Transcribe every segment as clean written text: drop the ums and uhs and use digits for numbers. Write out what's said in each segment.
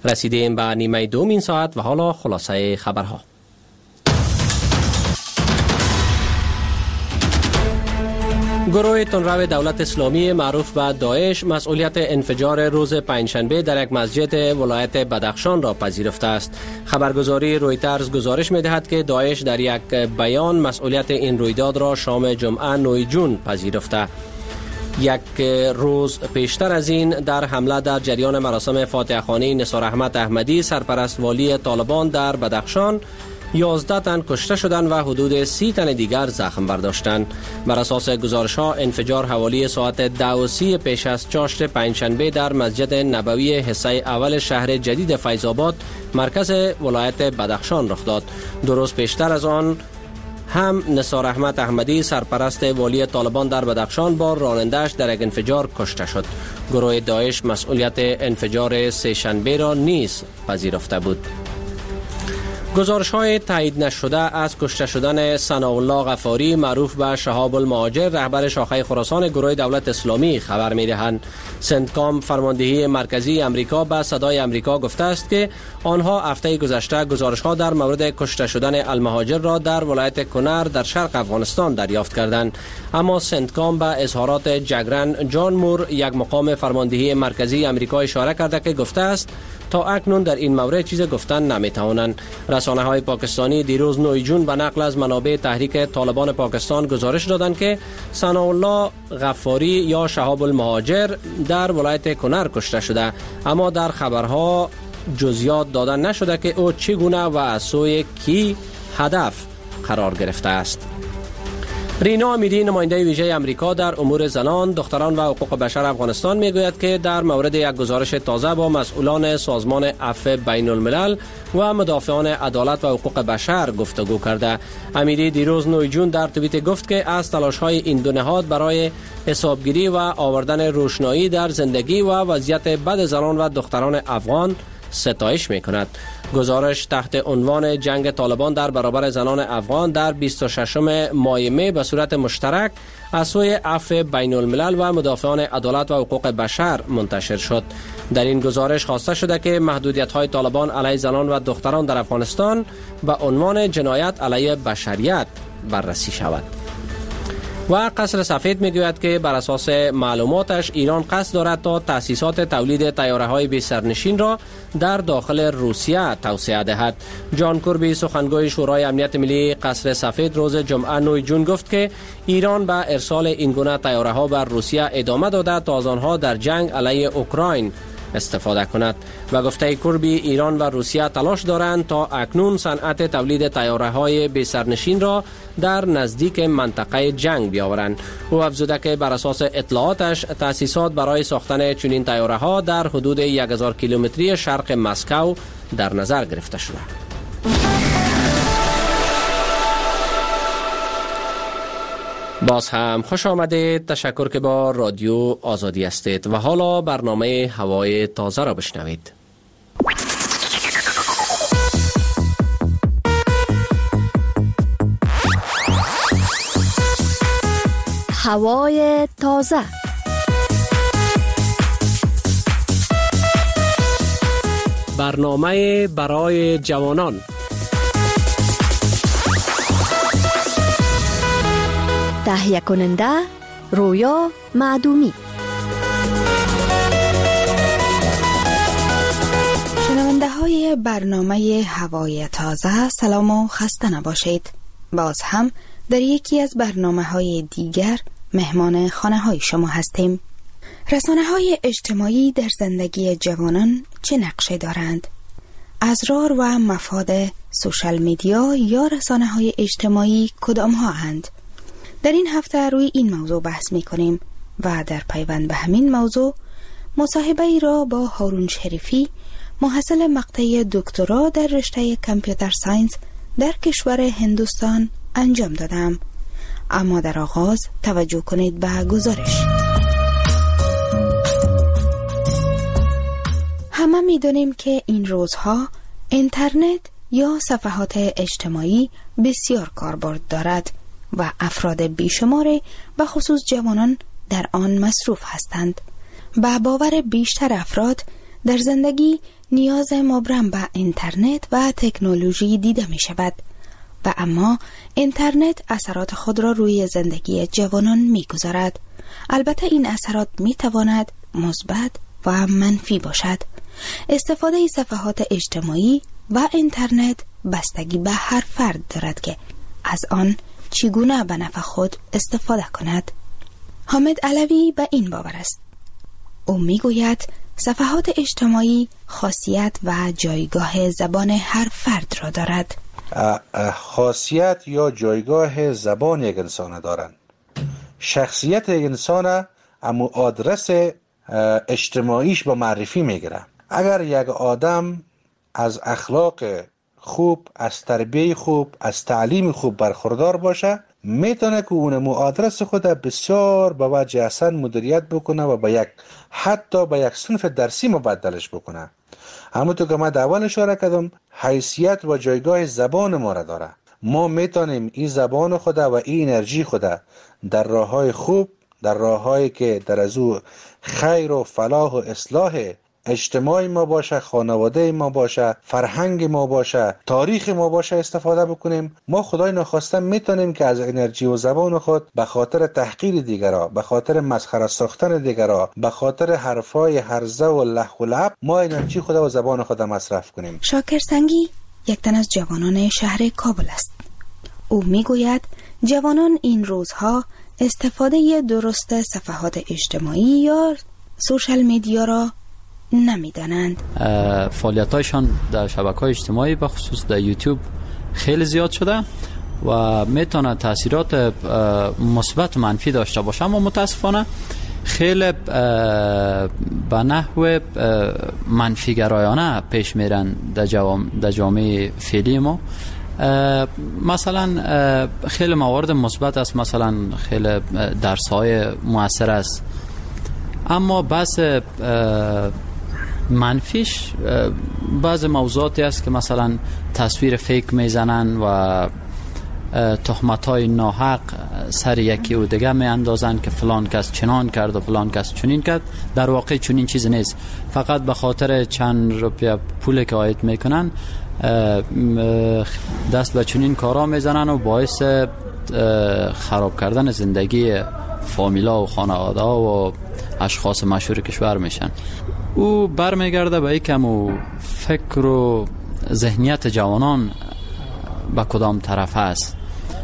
رسیدیم به نیمه دوم این ساعت و حالا خلاصه خبرها. گروه تندرو دولت اسلامی معروف به داعش مسئولیت انفجار روز پنجشنبه در یک مسجد ولایت بدخشان را پذیرفته است. خبرگزاری رویترز گزارش می‌دهد که داعش در یک بیان مسئولیت این رویداد را شام جمعه 9 جون پذیرفته. یک روز پیشتر از این در حمله در جریان مراسم فاتحه خوانی نثار احمد احمدی سرپرست والی طالبان در بدخشان 11 تن کشته شدند و حدود 30 تن دیگر زخم برداشتند. بر اساس گزارش‌ها انفجار حوالی ساعت 10:30 پیش از چاشت پنجشنبه در مسجد نبوی حصه اول شهر جدید فیض‌آباد مرکز ولایت بدخشان رخ داد. 2 روز پیشتر از آن هم نثار احمد احمدی سرپرست والی طالبان در بدخشان با راننده‌اش در یک انفجار کشته شد. گروه داعش مسئولیت انفجار سه شنبه را نیز پذیرفته بود. گزارش‌های تایید نشده از کشته شدن ثناءالله غفاری معروف به شهاب المهاجر رهبر شاخه خراسان گروه دولت اسلامی خبر می‌دهند. سنتکام فرماندهی مرکزی امریکا به صدای امریکا گفته است که آنها هفته گذشته گزارش‌ها در مورد کشته شدن المهاجر را در ولایت کنر در شرق افغانستان دریافت کردند. اما سنتکام به اظهارات جگرن جان مور یک مقام فرماندهی مرکزی امریکا اشاره کرده که گفته است تا اکنون در این مورد چیز گفتن نمیتوانند. رسانه‌های پاکستانی دیروز 9 جون به نقل از منابع تحریک طالبان پاکستان گزارش دادند که ثناءالله غفاری یا شهاب المهاجر در ولایت کنر کشته شده، اما در خبرها جزئیات داده نشده که او چگونه و از سوی کی هدف قرار گرفته است. رینا امیری نماینده ویژه امریکا در امور زنان، دختران و حقوق بشر افغانستان میگوید که در مورد یک گزارش تازه با مسئولان سازمان عفو بین الملل و مدافعان عدالت و حقوق بشر گفتگو کرده. امیری دیروز 9 جون در توییت گفت که از تلاش‌های این دو نهاد برای حسابگیری و آوردن روشنایی در زندگی و وضعیت بد زنان و دختران افغان ستایش می‌کند. گزارش تحت عنوان جنگ طالبان در برابر زنان افغان در 26 ماه می به صورت مشترک از سوی عفو بین الملل و مدافعان عدالت و حقوق بشر منتشر شد. در این گزارش خواسته شده که محدودیت‌های طالبان علیه زنان و دختران در افغانستان به عنوان جنایت علیه بشریت بررسی شود. و قصر سفید میگوید که بر اساس معلوماتش ایران قصد دارد تا تأسیسات تولید طیاره‌های بی سرنشین را در داخل روسیه توسعه دهد. جان کربی سخنگوی شورای امنیت ملی قصر سفید روز جمعه 9 جون گفت که ایران به ارسال این گونه طیاره‌ها بر روسیه ادامه داده تا از آنها در جنگ علیه اوکراین استفاده کند. و گفته کربی ایران و روسیه تلاش دارند تا اکنون صنعت تولید طیاره‌های بی سرنشین را در نزدیک منطقه جنگ بیاورند. او افزوده که بر اساس اطلاعاتش تأسیسات برای ساختن چنین طیاره‌ها در حدود 1000 کیلومتری شرق مسکو در نظر گرفته شده. باز هم خوش آمدید. تشکر که با رادیو آزادی هستید و حالا برنامه هوای تازه را بشنوید. هوای تازه. برنامه برای جوانان. تهیه کننده رویا معدومی. شنونده های برنامه هوای تازه سلام و خسته نباشید. باز هم در یکی از برنامه های دیگر مهمان خانه های شما هستیم. رسانه های اجتماعی در زندگی جوانان چه نقشه دارند؟ اسرار و مفاد سوشال میدیا یا رسانه های اجتماعی کدام ها اند؟ در این هفته روی این موضوع بحث می کنیم و در پیوند به همین موضوع مصاحبه ای را با هارون شریفی محصل مقطع دکترا در رشته کامپیوتر ساینس در کشور هندوستان انجام دادم. اما در آغاز توجه کنید به گزارش. همه می دانیم که این روزها اینترنت یا صفحات اجتماعی بسیار کاربرد دارد و افراد بیشماری به خصوص جوانان در آن مصروف هستند. به باور بیشتر افراد در زندگی نیاز مبرم به اینترنت و تکنولوژی دیده می شود و اما اینترنت اثرات خود را روی زندگی جوانان می گذارد. البته این اثرات می تواند مثبت و منفی باشد. استفاده صفحات اجتماعی و اینترنت بستگی به هر فرد دارد که از آن چگونه به نفع خود استفاده کند. حامد علوی به این باور است. او می گوید صفحات اجتماعی خاصیت و جایگاه زبان هر فرد را دارد. خاصیت یا جایگاه زبان یک انسان دارند. شخصیت یک انسان امو آدرس اجتماعیش با معرفی میگیره. اگر یک آدم از اخلاق خوب، از تربیه خوب، از تعلیم خوب برخوردار باشه، میتونه که اون آدرس خود بسیار به وجه حسن مدیریت بکنه و حتی به یک صنف درسی مبدلش بکنه. همونطور که من در اول اشاره کردم، حیثیت و جایگاه زبان ما را داره. ما میتونیم این زبان خود و این انرژی خود در راههای خوب، در راههایی که در از او خیر و فلاح و اصلاح اجتماعی ما باشه، خانواده ما باشه، فرهنگ ما باشه، تاریخ ما باشه استفاده بکنیم. ما خدای نخواسته میتونیم که از انرژی و زبان خود به خاطر تحقیر دیگرها، به خاطر مسخره ساختن دیگرها، به خاطر حرفای هرزه و لح و لعب ما انرژی خود و زبان خود مصرف کنیم. شاکر سنگی یک تن از جوانان شهر کابل است. او میگوید جوانان این روزها استفاده درست صفحات اجتماعی یا سوشال میدیا را نمیدانند. فعالیتایشان در شبکه‌های اجتماعی به خصوص در یوتیوب خیلی زیاد شده و میتونه تاثیرات مثبت و منفی داشته باشه، اما متاسفانه خیلی به نحو منفی گرایانه پیش میرن در جامعه فعلی ما. مثلا خیلی موارد مثبت است، مثلا خیلی درس‌های مؤثر است، اما بس منفیش بعض موضوعاتی است که مثلا تصویر فیک میزنن و تهمت‌های ناحق سر یکی و دیگه میاندازن که فلان کس چنان کرد و فلان کس چنین کرد. در واقع چنین چیز نیست، فقط به خاطر چند روپیه پول که عاید میکنن دست به چنین کارا میزنن و باعث خراب کردن زندگی فامیلا و خانواده و اشخاص مشهور کشور میشن. او برمیگرده به یکم فکر و ذهنیت جوانان به کدام طرف است.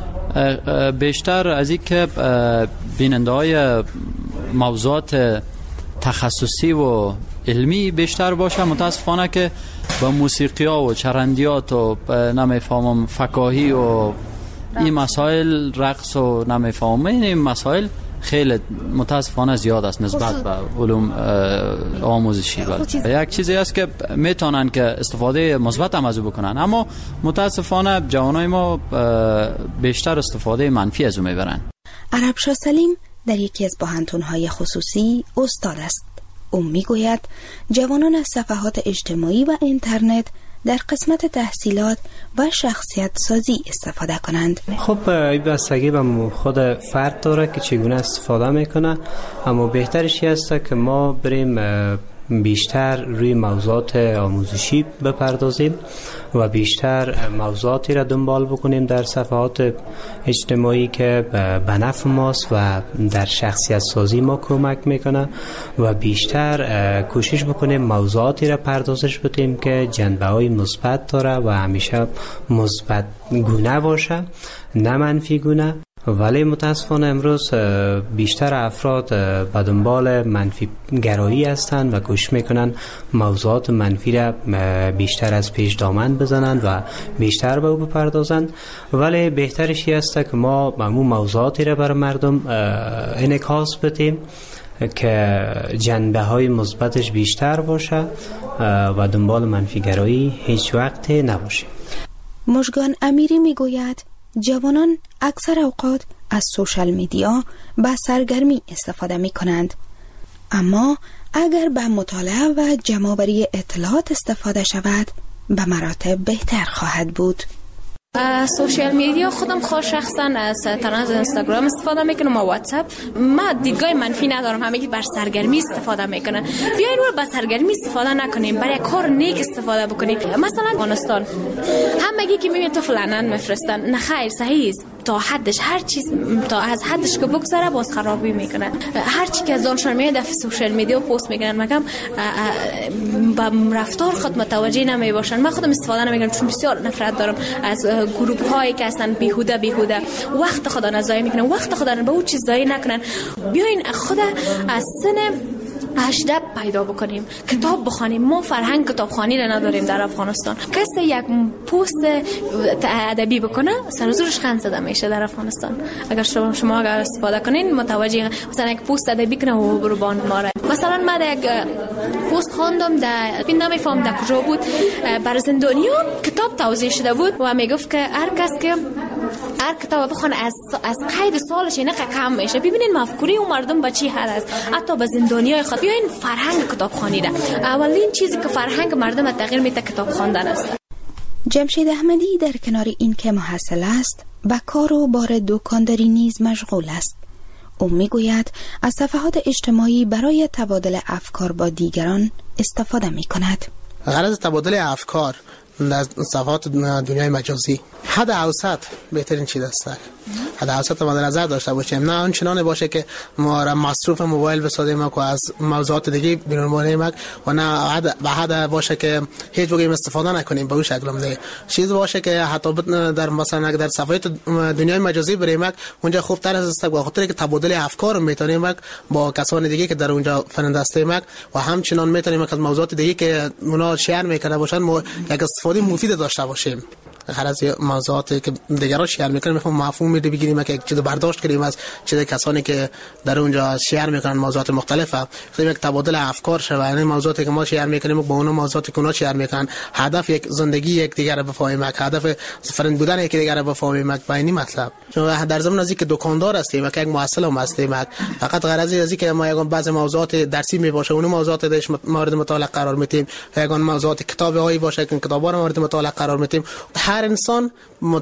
بیشتر از این که بیننده های موضوعات تخصصی و علمی بیشتر باشه، متاسفانه که با موسیقی ها و چرندیات و نمیفهمم فکاهی و این مسائل، رقص و نمیفهمم این مسائل خیلی متاسفانه زیاد است نسبت به علوم آموزشی. یک چیزی است که میتونن که استفاده مثبت هم از او بکنن، اما متاسفانه جوانای ما بیشتر استفاده منفی از او میبرن. عربشاه سلیم در یکی از پوهنتون‌های خصوصی استاد است. او میگوید جوانان از صفحات اجتماعی و اینترنت در قسمت تحصیلات و شخصیت سازی استفاده کنند. خب این بستگی به خود فرد داره که چگونه استفاده میکنه، اما بهترش است که ما بریم بیشتر روی موضوعات آموزشی بپردازیم و بیشتر موضوعاتی را دنبال بکنیم در صفحات اجتماعی که به نفع ماست و در شخصیت سازی ما کمک میکنه و بیشتر کوشش بکنیم موضوعاتی را پردازش بدیم که جنبه های مثبت داره و همیشه مثبت گونه باشه، نه منفی گونه. ولی متاسفانه امروز بیشتر افراد به دنبال منفی گرایی هستند و کوشش میکنن موضوعات منفی را بیشتر از پیش دامن بزنند و بیشتر به او بپردازند. ولی بهترش است که ما همون موضوعاتی را بر مردم انعکاس بدیم که جنبه های مثبتش بیشتر باشه و دنبال منفی گرایی هیچ وقت نباشه. مژگان امیری میگوید جوانان اکثر اوقات از سوشال میدیا به سرگرمی استفاده می کنند، اما اگر به مطالعه و جمع‌آوری اطلاعات استفاده شود به مراتب بهتر خواهد بود. سوشال میدیا خودم خود شخصا از اینستاگرام استفاده میکنم و واتساپ. ما دیدگاه منفی ندارم، همه بر سرگرمی استفاده میکنن. بیاین رو بر سرگرمی استفاده نکنیم، برای کار نیک استفاده بکنیم. مثلا افغانستان همگی که میبینید تو فلانن میفرستن، نه خیر، صحیح است تا حدش، هر چیز تا از حدش که بگذره باز خرابی میکنه. هر چی که از آنشان میاد در سوشال میدیا پست میکنن، مگم با رفتار خود متوجه نمیباشن. من خودم استفاده نمیکنم چون بسیار نفرت دارم از گروه هایی که هستن بیهوده وقت خدا نضایع میکنن، وقت خدا به اون چیز ضایع نکنن. بیاین خود از سن 18 پیدا بکنیم، کتاب بخونیم. ما فرهنگ کتابخوانی را نداریم در افغانستان. کسی یک پست ادبی بکنه سر و زورش خند زده میشه در افغانستان. اگر شما اگر استفاده کنین متوجه، مثلا یک پست ادبی کنه و برو باند ماره. مثلا من یک پست خواندم در نمیفهم در کجا بود، بر زندانیان کتاب توضیح شده بود و میگفت که هر کس که هر کتاب بخونه از قید سالش اینه کم میشه. ببینین مفکوره اون مردم به چی حد است، حتی به زندانیای خود. بیاین فرهنگ کتابخوانی را، اولین چیزی که فرهنگ مردم تغییر میده کتاب خواندن است. جمشید احمدی در کنار این که محصل است، به کار و بار دکانداری نیز مشغول است. او میگوید از صفحات اجتماعی برای تبادل افکار با دیگران استفاده میکند. غرض تبادل افکار در صفحات دنیای مجازی حد اوسط بهترین چیز است. حد اوسط ما در نظر داشته باشیم، نه آنچنان باشه که ما را مصروف موبایل بسازیم و از موضوعات دیگه بیرون بانیم و نه به حد باشه که هیچ وقت استفاده نکنیم به اون شکل. نه چیز باشه که حتی در مثلا در صفحات دنیای مجازی بریم اونجا خوب تر است، به خاطر که تبادل افکار میتونیم با کسان دیگه که در اونجا فرندسته و همچنان میتونیم از موضوعات دیگه که اونا شیر میکنه باشن ما یک استفاده مفید داشته باشیم. غرض موضوعاتی که دیگران شیر میکنن مفهوم میده بگیریم که یک چیز برداشت کنیم از چیز کسانی که در اونجا شیر میکنن موضوعات مختلفه، یک تبادل افکار شوه. این موضوعاتی که ما شیر میکنیم با اون موضوعاتی که اونا شیر میکنن، هدف یک زندگی یک دیگر رو بفهمیم، هدف فرند بودن یک دیگر رو بفهمیم. با این مطلب چون در زمان ازی که دکاندار هستیم و یک محصل هم هستیم، فقط غرض ازی که ما یگان بعضی موضوعات درسی میباشه اون موضوعات درش مورد مطالعه قرار میدیم، یگان موضوعات کتابی باشه که کتابا رو مورد مطالعه قرار میدیم. هر انسان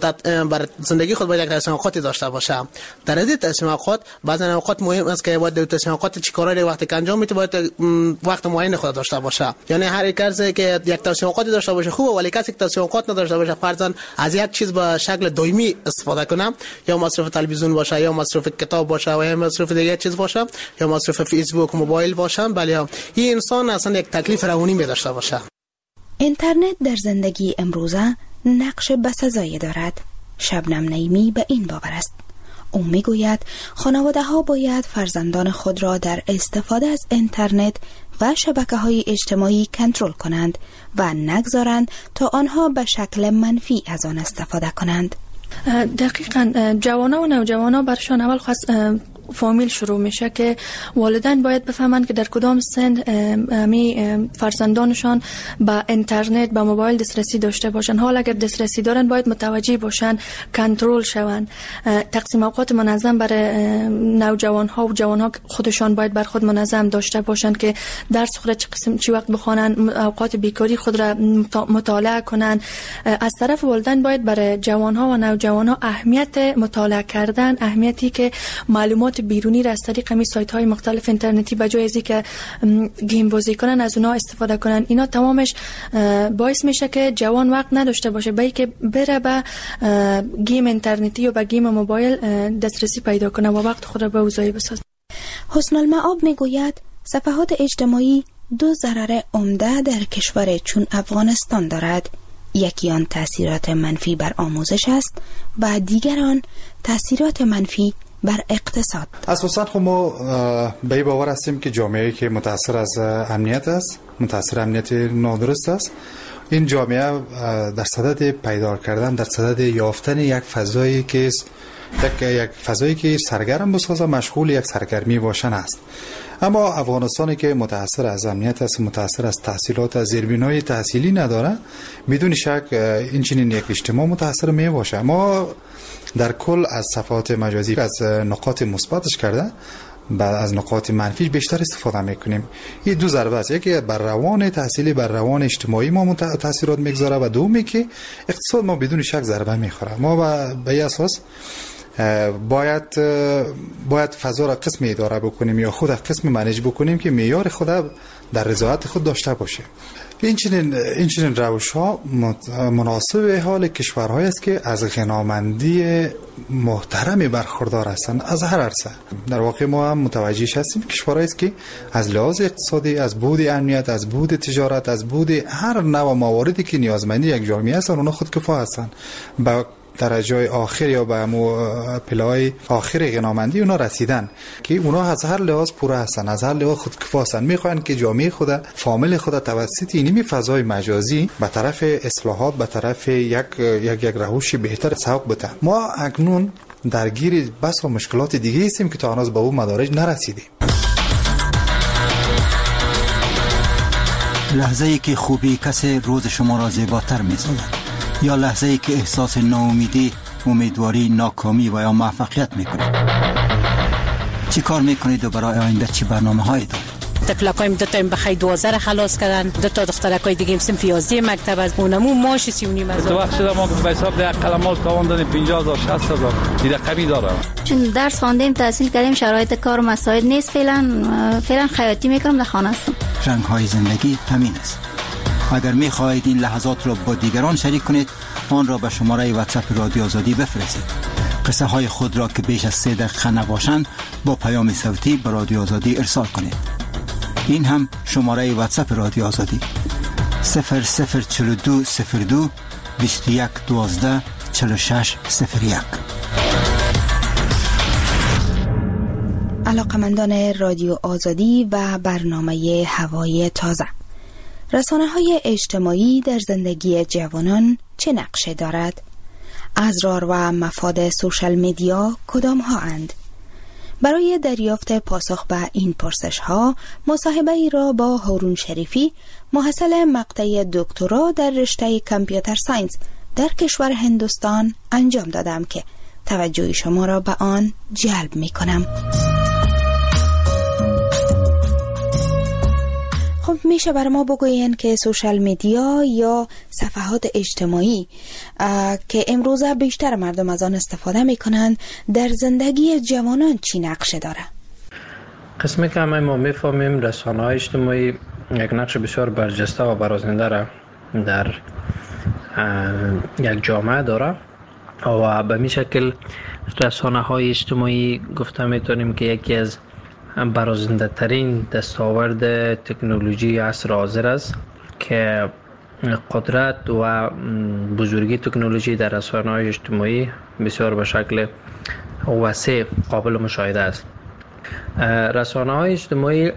بر زندگی خود باید یک تصمیم اوقاتی داشته باشه. در این تصمیم اوقات بعضی اوقات مهم است که باید تصمیم اوقات چی کارایی وقتی که انجام میده باید وقت معین خود داشته باشه. یعنی هر کسی که یک تصمیم اوقاتی داشته باشه خوبه، ولی کسی که تصمیم اوقات نداشته باشه فرضاً از یک چیز به شکل دائمی استفاده کنه، یا مصرف تلویزیون باشه، یا مصرف کتاب باشه، و یا مصرف دیگه چیز باشه، یا مصرف فیسبوک موبایل باشه، بله این انسان اصلا یک تکلیف روانی می داشته باشه. اینترنت در زندگی امروزه نقش بسزایی دارد. شبنم نعیمی به این باور است. او میگوید خانواده ها باید فرزندان خود را در استفاده از اینترنت و شبکه‌های اجتماعی کنترل کنند و نگذارند تا آنها به شکل منفی از آن استفاده کنند. دقیقاً جوانان و نوجوانان برشان اول فامیل شروع میشه که والدین باید بفهمند که در کدام سن می فرزندانشان با اینترنت با موبایل دسترسی داشته باشن. حال اگر دسترسی دارن باید متوجه باشن، کنترل شون. تقسیم اوقات منظم برای نوجوان ها و جوان ها خودشان باید بر خود منظم داشته باشند که درس خود چه وقت بخوانن، اوقات بیکاری خود را مطالعه کنن. از طرف والدین باید برای جوان ها و نوجوان ها اهمیت مطالعه کردن، اهمیتی که معلومات بیرونی را از طریق همین سایت های مختلف اینترنتی به جای ازی که گیم بازی کنن از اونها استفاده کنن، اینا تمامش باعث میشه که جوان وقت نداشته باشه بلکه بره به گیم اینترنتی یا به گیم موبایل دسترسی پیدا کنه و وقت خود را به اوضاعی بسازه. حسن المعاب میگوید صفحات اجتماعی دو ضرر عمده در کشور چون افغانستان دارد. یکی آن تاثیرات منفی بر آموزش است و دیگر آن تاثیرات منفی بر اقتصاد. اساساً خب ما به این باور هستیم که جامعه‌ای که متأثر از امنیت است، متأثر امنیت نادرست است، این جامعه در صدد پیدا کردن، در صدد یافتن یک فضایی که یک فضایی که سرگرم بسازه، مشغول یک سرگرمی باشن است. اما افغانستانی که متأثر از امنیت است، متأثر از تحصیلات، از زیربنای تحصیلی نداره، بدون شک این چنین یک اجتماع متأثر می باشه. ما در کل از صفحات مجازی از نقاط مثبتش کرده از نقاط منفیش بیشتر استفاده میکنیم. این دو ضربه است، یکی بر روان تحصیلی، بر روان اجتماعی ما تاثیرات میگذاره و دومی که اقتصاد ما بدون شک ضربه میخوره. ما به این اساس باید فضا را قسم اداره بکنیم یا خود قسم منیج بکنیم که معیار خود در رضایت خود داشته باشه. این چنین روش ها مناسب حال کشورهایی است که از غنامندی محترمی برخوردار هستند از هر عرصه. در واقع ما هم متوجه هستیم کشورهایی است که از لحاظ اقتصادی، از بعد امنیت، از بعد تجارت، از بعد هر نوع مواردی که نیازمندی یک جامعه هستند اونها خودکفا هستند. با درجه آخر یا به پله‌های آخر غنامندی اونا رسیدن که اونا از هر لحاظ پوره هستن، از هر لحاظ خودکفا هستن. میخوان که جامعه خود، فامیل خود توسط اینمی فضای مجازی به طرف اصلاحات، به طرف یک روش بهتر سوق بده. ما اکنون درگیر بس و مشکلات دیگه هستیم که تا هنوز به اون مدارج نرسیدیم. لحظه‌ای که خوبی کسی روز شما را زیباتر می‌سازد یا لحظه‌ای که احساس ناامیدی، امیدواری، ناکامی و یا موفقیت میکنید. چی کار میکنید و برای آینده چی برنامه‌هایی دارید؟ تفلکایم دو تا بخای 12 خلاص کردن، دو تا دخترکای دیگه هم صنف 11 مکتب از اونمو ماش 3.5 هزار. تو وقت شده ما به حساب ده قلماش تاوان دادیم 50000 60000 این رقمی داره. چون درس خواندیم، تحصیل کردیم، شرایط کار مساعد نیست، فعلا خیاطی میکنم، در خانه هستم. رنگ‌های زندگی همین است. اگر می‌خواهید این لحظات را با دیگران شریک کنید، آن را به شماره واتساپ رادیو آزادی بفرستید. قصه های خود را که بیش از 3 دقیقه نباشند با پیام صوتی به رادیو آزادی ارسال کنید. این هم شماره واتساپ رادیو آزادی 004202 21 12 46 01. علاقمندان رادیو آزادی و برنامه هوای تازه، رسانه‌های اجتماعی در زندگی جوانان چه نقشه دارد؟ اسرار و مفاد سوشال میدیا کدام ها اند؟ برای دریافت پاسخ به این پرسش ها مصاحبه ای را با هارون شریفی، محصل مقطع دکترا در رشته کامپیوتر ساینس در کشور هندوستان انجام دادم که توجه شما را به آن جلب می کنم. خب میشه برای ما بگوین که سوشال میدیا یا صفحات اجتماعی که امروزه بیشتر مردم از آن استفاده میکنند در زندگی جوانان چی نقشه داره؟ قسمی که همه ما میفهمیم رسانه‌های اجتماعی یک نقش بسیار برجسته و برازنده را در یک جامعه داره و به می شکل رسانه‌های اجتماعی گفته میتونیم که یکی از برازنده ترین دستاورد تکنولوژی عصر حاضر است که قدرت و بزرگی تکنولوژی در رسانه‌های اجتماعی بسیار به شکل وسیع قابل مشاهده است. رسانه‌های اجتماعی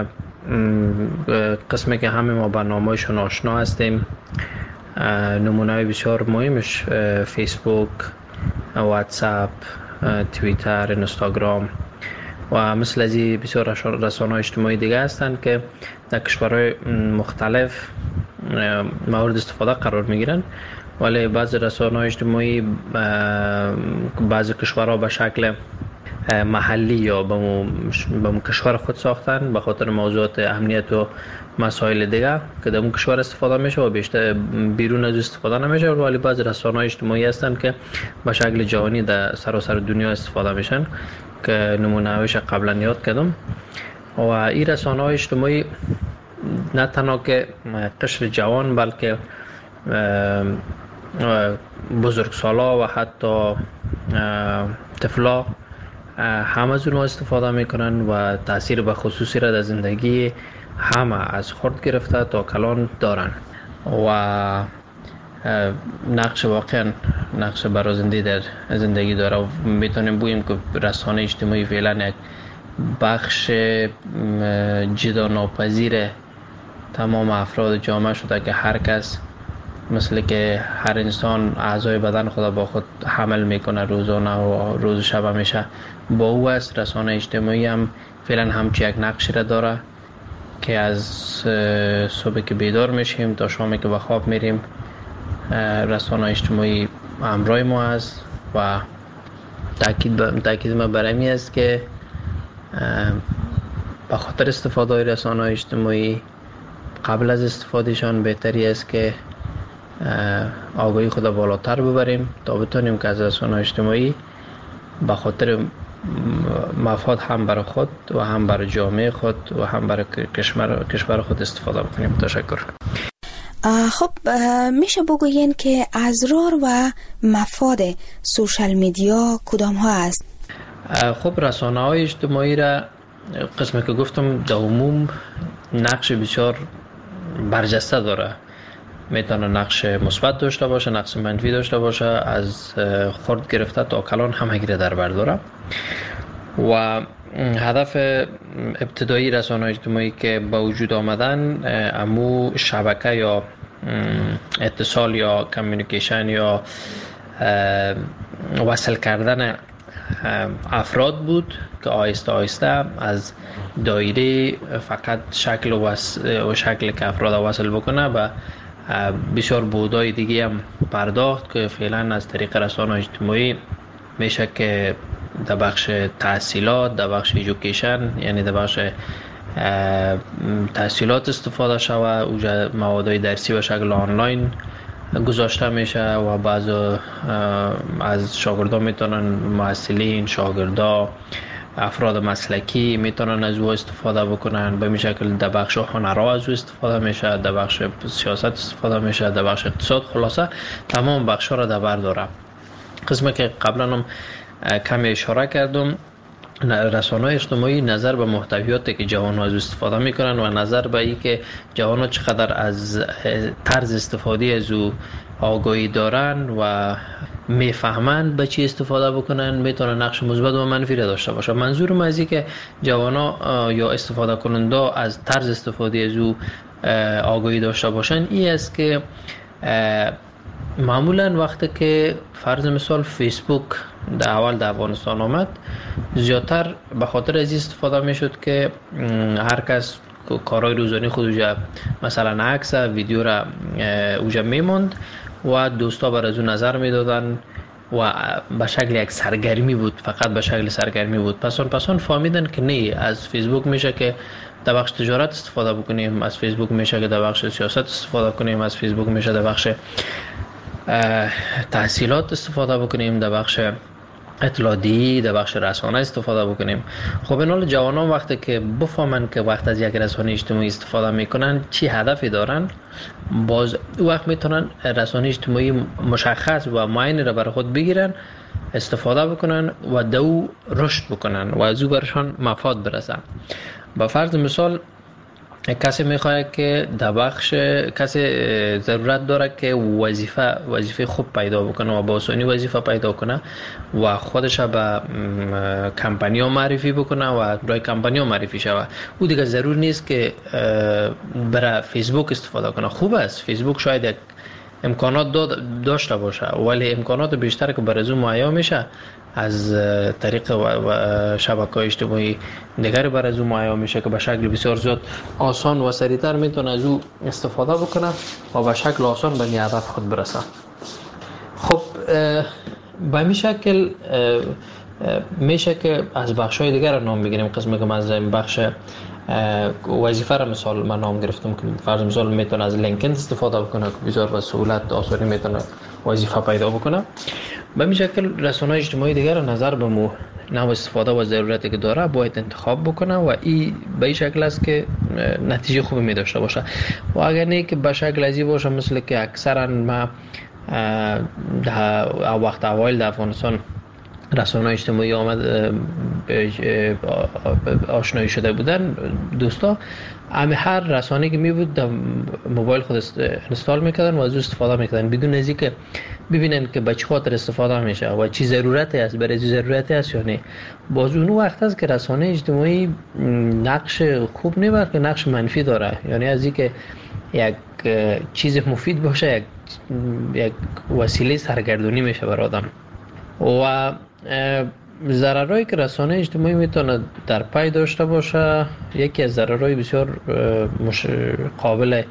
قسمی که همه ما با نامه‌شون آشنا هستیم، نمونه‌های بسیار مهمش فیسبوک، واتساپ، توییتر، اینستاگرام و مثل از این بسیار رسانه‌های اجتماعی دیگه هستند که در کشورهای مختلف مورد استفاده قرار میگیرن، ولی بعضی رسانه‌های اجتماعی بعضی کشورها به شکل محلی یا به کشور خود ساختن به خاطر موضوعات امنیت و مسائل دیگه که در اون کشور استفاده میشه و بیشتر بیرون از استفاده نمیشه، ولی بعضی رسانه‌های اجتماعی هستند که به شکل جهانی در سراسر دنیا استفاده میشن که نمونه‌هاش قبلا یاد کردم. و این رسانه‌های اجتماعی نه تنها که قشر جوان بلکه بزرگسالا و حتی طفلا همه از اونها استفاده میکنن و تاثیر به خصوصی را در زندگی همه از خرد گرفته تا کلان دارن و نقش واقعا نقش برازنده در زندگی داره و میتونیم بگیم که رسانه اجتماعی فعلا یک بخش جدا ناپذیر تمام افراد جامعه شده که هر کس مثل که هر انسان اعضای بدن خود با خود حمل میکنه روزانه و روز شب همیشه با او است. رسانه اجتماعی هم فعلا همچی یک نقشی را داره که از صبح که بیدار میشیم تا شامی که به خواب میریم رسانه اجتماعی همراه ما است و تاکید ما برای می است که به خاطر استفاده رسانه‌های اجتماعی قبل از استفادهشان بهتری است که آگاهی خود بالاتر ببریم تا بتونیم که از رسانه‌های اجتماعی به خاطر مفاد هم برای خود و هم برای جامعه خود و هم برای کشور خود استفاده بکنیم. تشکر. خب میشه بگوین که اضرار و مفاد سوشال میدیا کدام ها است؟ خب رسانه‌های اجتماعی را قسمی که گفتم در عموم نقش بسیار برجسته داره. میتونه نقش مثبت داشته باشه، نقش منفی داشته باشه، از خرد گرفته تا کلان همگی را در بر داره. و هدف ابتدایی رسانه‌های اجتماعی که به وجود آمدن امو شبکه یا اتصال یا کمیونیکیشن یا وصل کردن افراد بود که آهسته آهسته از دایره فقط شکل و شکل که افراد وصل بکنه و بسیار بودای دیگه هم پرداخت که فعلا از طریق رسانه‌های اجتماعی میشه که در بخش تحصیلات، در بخش ایژوکیشن یعنی در بخش تحصیلات استفاده شود. اوجا موادهای درسی به شکل آنلاین گذاشته میشه و بعض از شاگردان میتونن، محصلین، شاگردا، افراد مسلکی میتونن از او استفاده بکنن. به این شکل در بخش هنرها از او استفاده میشه، در بخش سیاست استفاده میشه، در بخش اقتصاد. خلاصه تمام بخش‌ها را در بر داره. قسمی که قبلا هم کمی اشاره کردم، رسانه‌های اجتماعی نظر به محتویاتی که جوان‌ها از استفاده میکنن و نظر به این که جوان‌ها چقدر از طرز استفاده از او آگاهی دارن و میفهمن به چی استفاده بکنن، میتونه نقش مثبت و منفی را داشته باشه. منظورم از این که جوان‌ها یا استفاده کننده از طرز استفاده از او آگاهی داشته باشن این است که معمولا وقتی که فرض مثال فیسبوک در اول در افغانستان آمد، زیادتر به خاطر از استفاده میشد که هر کس کارهای روزانه خود اوجا مثلا عکس ویدیو را اوجا میموند و دوستا بر از اون نظر میدادن و به شکل یک سرگرمی بود، فقط به شکل سرگرمی بود. پسان فهمیدن که نه، از فیسبوک میشه که در بخش تجارت استفاده بکنیم، از فیسبوک میشه که در بخش سیاست استفاده کنیم، از فیسبوک میشه در بخش تحصیلات استفاده بکنیم، در بخش اطلاعاتی، در بخش رسانه استفاده بکنیم. خب این حال جوانان وقتی که بفهمن که وقت از یک رسانه اجتماعی استفاده میکنن چی هدفی دارن، باز وقت میتونن رسانه اجتماعی مشخص و معین را برای خود بگیرن، استفاده بکنن و دو رشد بکنن و از او برشان مفاد برسن. با فرض مثال کسی میخواد که در بخش، کسی ضرورت داره که وظیفه خوب پیدا بکنه و با آسانی وظیفه پیدا کنه و خودش به کمپانی ها معرفی بکنه و برای کمپانی ها معرفی شود. او دیگه ضرور نیست که برای فیسبوک استفاده کنه. خوب است فیسبوک شاید یک امکانات داشته باشه، ولی امکانات بیشتر که برای او مهیا میشه از طریق شبکه‌های اجتماعی دیگری برای از او مهیا میشه که به شکل بسیار زیاد آسان و سریعتر میتونه از او استفاده بکنه و به شکل آسان به هدف خود برسه. خب به این شکل میشه که از بخش‌های دیگر را نام بگیریم. قسمی که از بخش وظیفه را مثال من نام گرفتم که فرض مثال میتونه از لینکدین استفاده بکنه که بسیار به سهولت آسانی میتونه وظیفه پیدا بکنه. به این شکل رسانه‌های اجتماعی دیگر را نظر به نوع استفاده و ضرورتی که داره باید انتخاب بکنه و این به این شکل است که نتیجه خوبی می داشته باشه. و اگر نه که به شکل ازی باشه مثل که اکثرا ما وقت اوایل در افغانستان رسانه‌های اجتماعی آمد آشنایی شده بودن دوستا، همه هر رسانه‌ای که می بود در موبایل خود اینستال میکردن و از استفاده میکردن بدون از اینکه ببینن که به چه خاطر استفاده میشه و چی ضرورتی است، برای چی ضرورتی است یا نه. باز اون وقت است که رسانه اجتماعی نقش خوب نه بلکه نقش منفی داره. یعنی از اینکه یک چیز مفید باشه یک وسیله سرگردانی میشه برای آدم. و ضررهایی که رسانه اجتماعی میتونه در پی داشته باشه، یکی از ضررهای بسیار قابل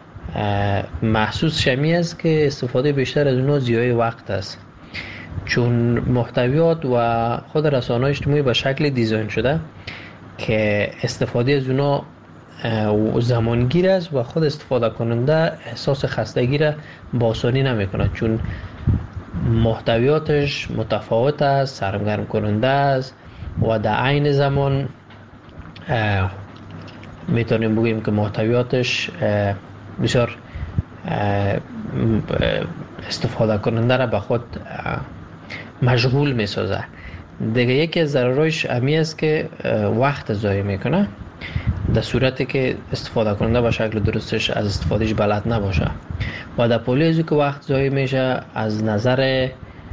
محسوس شمی است که استفاده بیشتر از اونها ضیاع وقت است، چون محتویات و خود رسانه اجتماعی به شکل دیزاین شده که استفاده از اونا زمانگیر است و خود استفاده کننده احساس خستگی را با آسانی نمیکنه، چون محتویاتش متفاوت است، سرگرم کننده است و در عین زمان میتونیم بگیم که محتویاتش بسیار استفاده کننده را به خود مشغول میسازه. دیگه یکی از ضررش امی است که وقت ضایع میکنه، در صورتی که استفاده کننده به شکل درستش از استفادهش بلد نباشه و در پولی ازی که وقت ضایع میشه از نظر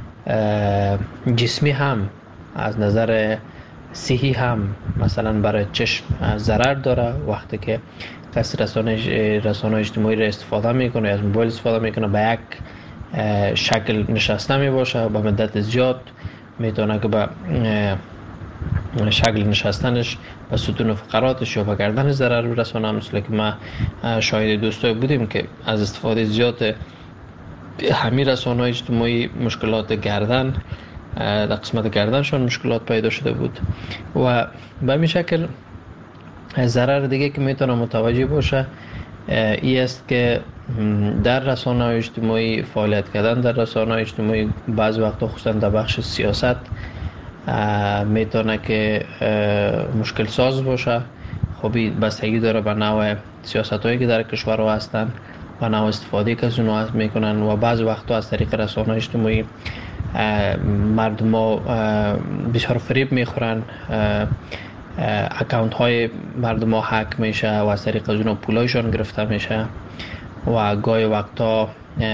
جسمی هم از نظر صحی هم مثلا برای چشم ضرر داره. وقتی که کسی رسانه اجتماعی را استفاده میکنه، از موبایل استفاده میکنه، به یک شکل نشسته میباشه، به مدت زیاد میتونه که به شکل نشستنش و ستون فقراتش یا به گردنش ضرر برسونه. مثل که ما شاهد دوستای بودیم که از استفاده زیاد همین رسانه اجتماعی مشکلات گردن، در قسمت گردنشان مشکلات پیدا شده بود و به همین شکل ضرر دیگه که میتونه متوجه باشه ای است که در رسانه اجتماعی فعالیت کردن در رسانه اجتماعی بعض وقتا خصوصا در بخش سیاست میتونه که مشکل ساز باشه. خب بستگی داره به نوع سیاست هایی که در کشور هستن و نوع استفاده که از اونها میکنن و بعض وقتا از طریق رسانه اجتماعی مردم ها بسیار فریب میخورن، اکاونت های مردم ها هک میشه و از طریق از اونها پولایشان گرفته میشه و گاهی وقتا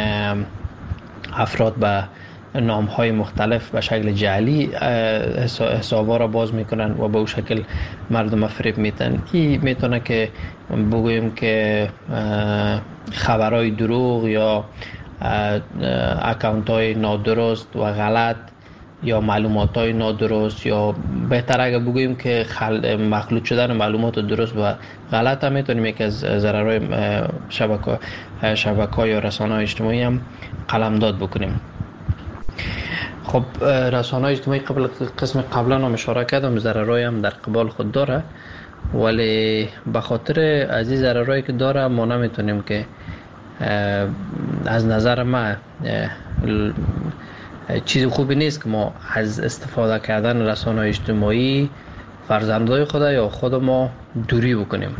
افراد به نام های مختلف به شکل جعلی حسابا را باز میکنن و به اون شکل مردم فریب میتن. این میتونه که بگوییم که خبرهای دروغ یا اکاونت های نادرست و غلط یا معلومات های نادرست یا بهتر اگه بگوییم که مخلوط شدن معلومات درست و غلط هم میتونیم یکی از ضررهای شبکه‌های یا رسانه‌های اجتماعی هم قلمداد بکنیم. خب رسانه‌های اجتماعی قبلا هم اشاره کردم ضررهای هم در قبال خود داره، ولی به خاطر از این ضررهایی که داره ما نمیتونیم که از نظر ما چیز خوبی نیست که ما از استفاده کردن رسانه‌های اجتماعی فرزندای خود یا خود ما دوری بکنیم.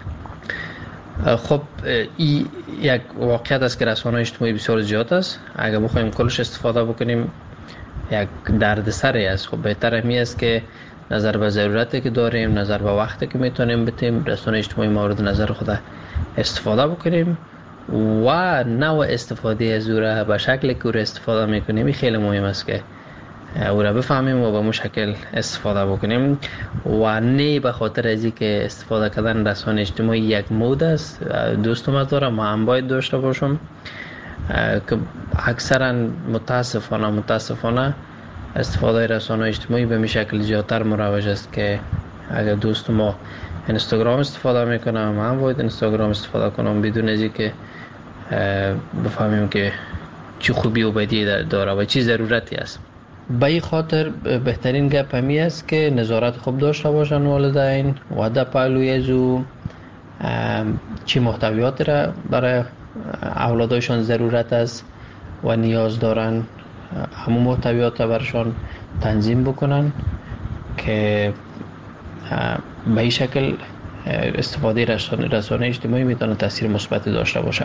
خب این یک واقعیت است که رسانه‌های اجتماعی بسیار زیاد است، اگر بخوایم کلش استفاده بکنیم یک دردسری است. خب بهتر همی است که نظر به ضرورتی که داریم، نظر به وقتی که میتونیم بتیم رسانه اجتماعی مورد نظر خود استفاده بکنیم و نوع استفاده از او را به شکلی که او را استفاده میکنیم این خیلی مهم است که او را بفهمیم و به مو شکل استفاده بکنیم و نه به خاطر از که استفاده کردن رسانه اجتماعی یک مود است. دوستم دارم ما هم باید داشته باشم که اکثرا متاسفانه استفاده رسانه اجتماعی به می شکل زیادتر مروج است که اگر دوست ما اینستاگرام استفاده میکنم ما هم باید اینستاگرام استفاده کنم بدون از که بفهمیم که چی خوبی و بدی داره و چی ضرورتی است. به این خاطر بهترین گپ همی است که نظارت خوب داشته باشن والدین و در پهلوی از او چی محتویات را برای اولادایشان ضرورت است و نیاز دارن همون محتویات را برشان تنظیم بکنن که به این شکل استفاده رسانه اجتماعی میتونه تاثیر مثبتی داشته باشه.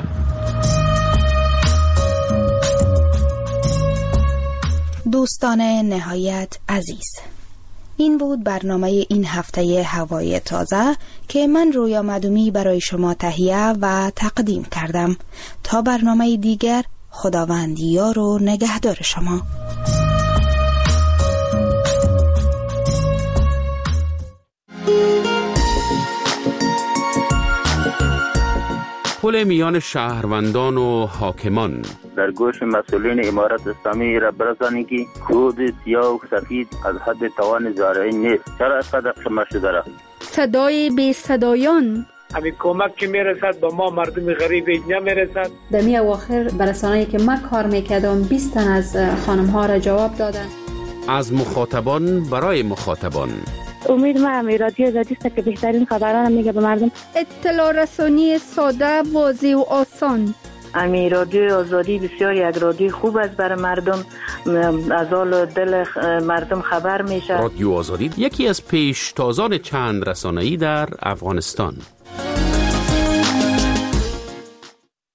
دوستان نهایت عزیز، این بود برنامه این هفته هوای تازه که من رویا مدومی برای شما تهیه و تقدیم کردم. تا برنامه دیگر، خداوند یار و نگهدار شما. پل میان شهروندان و حاکمان. در گوش مسئولین امارت اسلامی را برسانید که کود سیاه و سفید از حد توان زارعی نیست. چرا اینقدر خمه شده را؟ صدای بی صدایان. همین کمک که میرسد به ما مردم غریب نمیرسد. در می اواخر برسانه‌ای که من کار میکردم 20 تن از خانم ها را جواب دادن. از مخاطبان برای مخاطبان، امید ما هم رادیو آزادی است که بهترین خبران میگه به مردم. اطلاع رسانی ساده، واضح و آسان. امی رادیو آزادی بسیار یک رادیو خوب است برای مردم، از حال دل مردم خبر میشه. رادیو آزادی یکی از پیشتازان چند رسانه‌ای در افغانستان.